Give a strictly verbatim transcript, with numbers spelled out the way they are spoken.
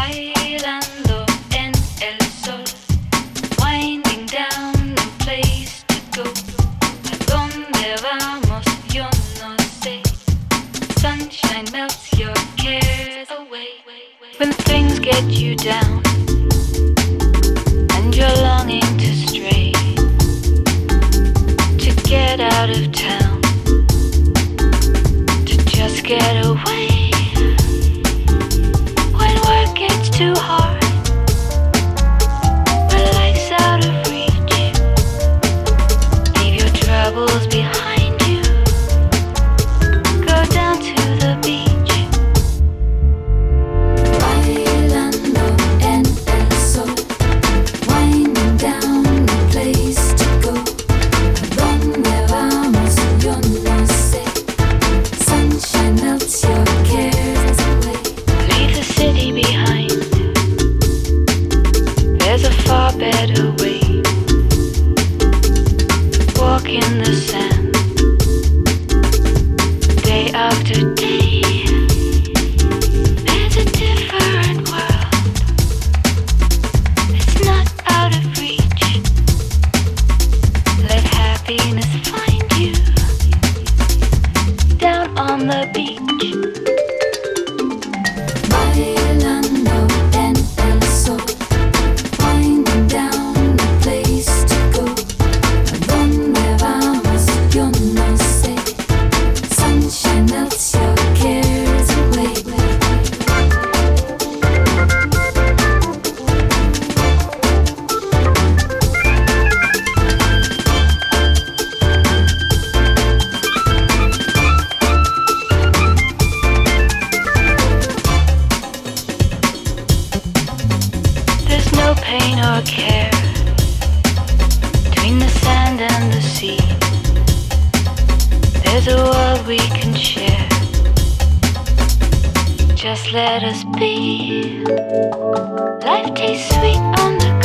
Bailando en el sol, winding down, no place to go. ¿A dónde vamos? Yo no sé. Sunshine melts your cares away. When things get you down and you're longing to stray, to get out of town, to just get away. When work gets too hard, when life's out of reach, leave your troubles behind you, go down to the beach. Bailando en el sol, winding down, no place to go. ¿A dónde vamos? Yo no sé. Sunshine melts your cares away. Leave the city behind. There's a far better way. Walk in the sand, day after day. There's a different world. It's not out of reach. Let happiness find you down on the beach. Bailando en el sol, winding down, no place to go. ¿A dónde vamos? Yo no sé. Sunshine melts your cares away. There's no pain or care between the sand and the sea. There's a world we can share. Just let us be. Life tastes sweet on the